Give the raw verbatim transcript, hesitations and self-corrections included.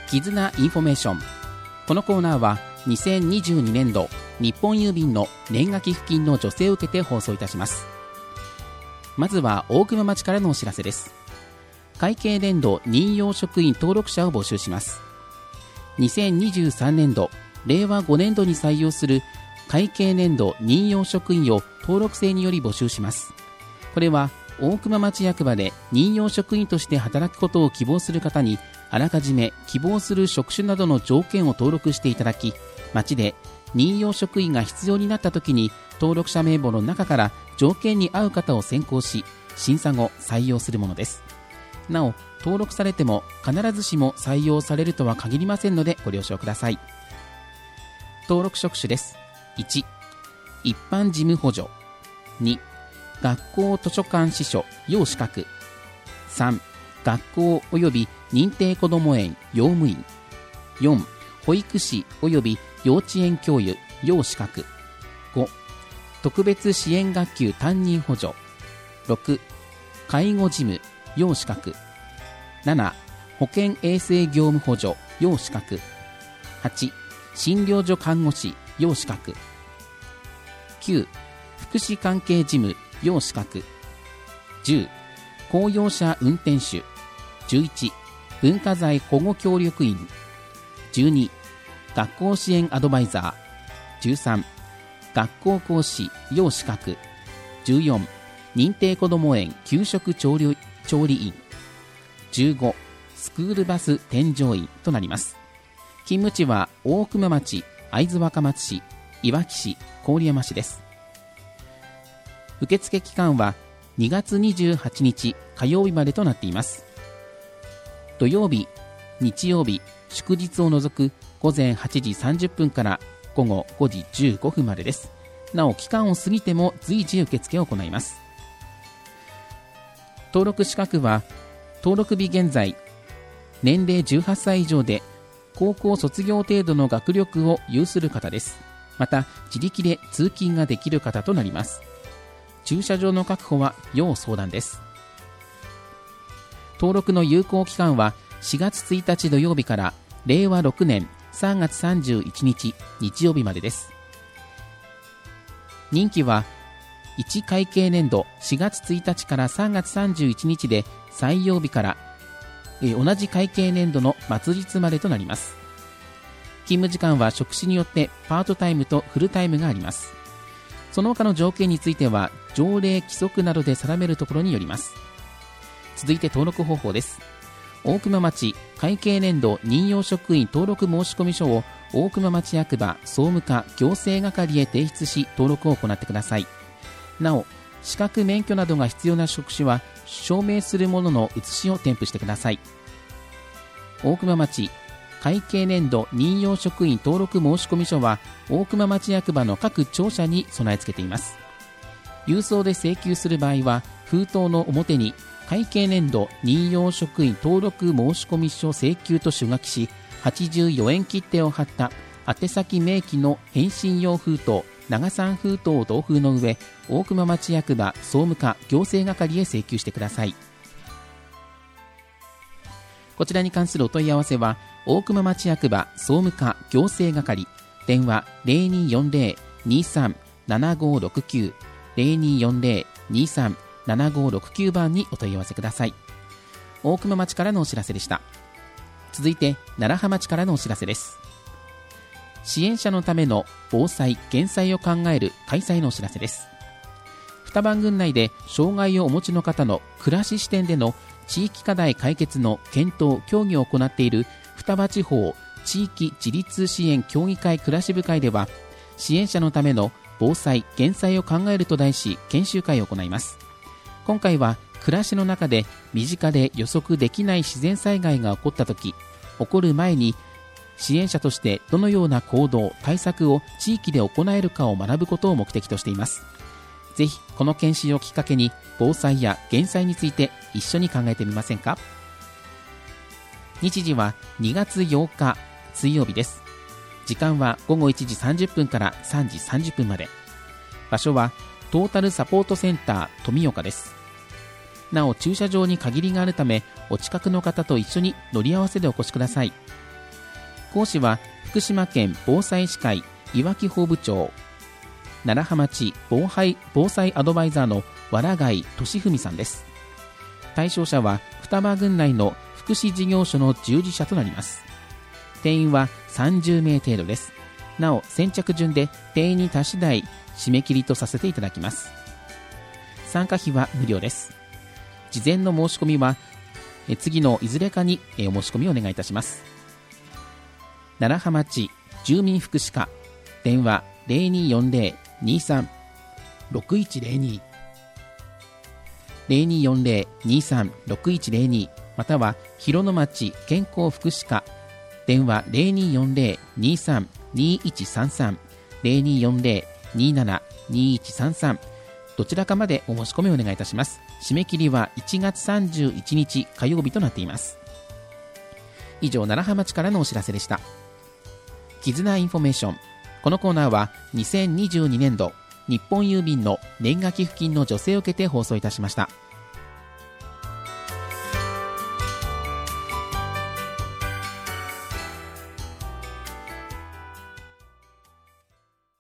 絆インフォメーション。このコーナーはにせんにじゅうにねんど日本郵便の年賀寄付金の助成を受けて放送いたします。まずは大熊町からのお知らせです。会計年度任用職員登録者を募集します。にせんにじゅうさんねんどれいわごねんどに採用する会計年度任用職員を登録制により募集します。これは大熊町役場で任用職員として働くことを希望する方にあらかじめ希望する職種などの条件を登録していただき、町で任用職員が必要になったときに登録者名簿の中から条件に合う方を選考し、審査後採用するものです。なお、登録されても必ずしも採用されるとは限りませんのでご了承ください。登録職種です。いち、一般事務補助。に、学校図書館司書要資格。さん、学校及び認定こども園用務員。よん、保育士及び幼稚園教諭要資格。ご、特別支援学級担任補助。ろく、介護事務要資格。なな、保健衛生業務補助要資格。はち、診療所看護師要資格。きゅう、福祉関係事務要資格。じゅう、公用車運転手。じゅういち、文化財保護協力員。じゅうに、学校支援アドバイザー。じゅうさん、学校講師要資格。じゅうよん、認定こども園給食調理、調理員。じゅうご、スクールバス添乗員となります。勤務地は大熊町、会津若松市、いわき市、郡山市です。受付期間はにがつにじゅうはちにち火曜日までとなっています。土曜日、日曜日、祝日を除く午前はちじさんじゅっぷんから午後ごじじゅうごふんまでです。なお、期間を過ぎても随時受付を行います。登録資格は登録日現在、年齢じゅうはっさい以上で高校卒業程度の学力を有する方です。また、自力で通勤ができる方となります。駐車場の確保は要相談です。登録の有効期間はしがつついたち土曜日かられいわろくねんさんがつさんじゅういちにち日曜日までです。任期はいち会計年度しがつついたちからさんがつさんじゅういちにちで採用日から、えー、同じ会計年度の末日までとなります。勤務時間は職種によってパートタイムとフルタイムがあります。その他の条件については条例規則などで定めるところによります。続いて登録方法です。大熊町会計年度任用職員登録申込書を大熊町役場総務課行政係へ提出し登録を行ってください。なお、資格免許などが必要な職種は証明するものの写しを添付してください。大熊町会計年度任用職員登録申込書は大熊町役場の各庁舎に備え付けています。郵送で請求する場合は封筒の表に会計年度任用職員登録申込書請求と手書きし、はちじゅうよえん切手を貼った宛先明記の返信用封筒長さん封筒を同封の上、大熊町役場総務課行政係へ請求してください。こちらに関するお問い合わせは大熊町役場総務課行政係、電話 ゼロにーよんゼロ にーさん ななごろくきゅう ゼロにーよんゼロ にーさん ななごろくきゅう 番にお問い合わせください。大熊町からのお知らせでした。続いて楢葉町からのお知らせです。支援者のための防災・減災を考える開催のお知らせです。双葉郡内で障害をお持ちの方の暮らし視点での地域課題解決の検討・協議を行っている双葉地方地域自立支援協議会暮らし部会では、支援者のための防災・減災を考えると題し研修会を行います。今回は暮らしの中で身近で予測できない自然災害が起こったとき、起こる前に支援者としてどのような行動・対策を地域で行えるかを学ぶことを目的としています。ぜひこの研修をきっかけに防災や減災について一緒に考えてみませんか。日時はにがつようか水曜日です。時間はごごいちじさんじゅっぷんからさんじさんじゅっぷんまで。場所はトータルサポートセンター富岡です。なお駐車場に限りがあるため、お近くの方と一緒に乗り合わせでお越しください。 講師は福島県防災士会いわき法部長、楢葉町防災、防災アドバイザーの藁貝俊文さんです。対象者は双葉郡内の福祉事業所の従事者となります。定員はさんじゅうめい程度です。なお先着順で定員に達次第締め切りとさせていただきます。参加費は無料です。事前の申し込みはえ次のいずれかにえお申し込みをお願いいたします。楢葉町住民福祉課、電話 ゼロにーよんゼロ にーさん ろくいちゼロに ゼロにーよんゼロ にーさん ろくいちゼロに、または広野町健康福祉課、電話 ゼロにーよんゼロ にーさん にーいちさんさん ゼロにーよんゼロ にーなな にーいちさんさん、どちらかまでお申し込みをお願いいたします。締め切りはいちがつさんじゅういちにち火曜日となっています。以上、楢葉町からのお知らせでした。絆インフォメーション。このコーナーはにせんにじゅうにねんど日本郵便の年賀寄付金の助成を受けて放送いたしました。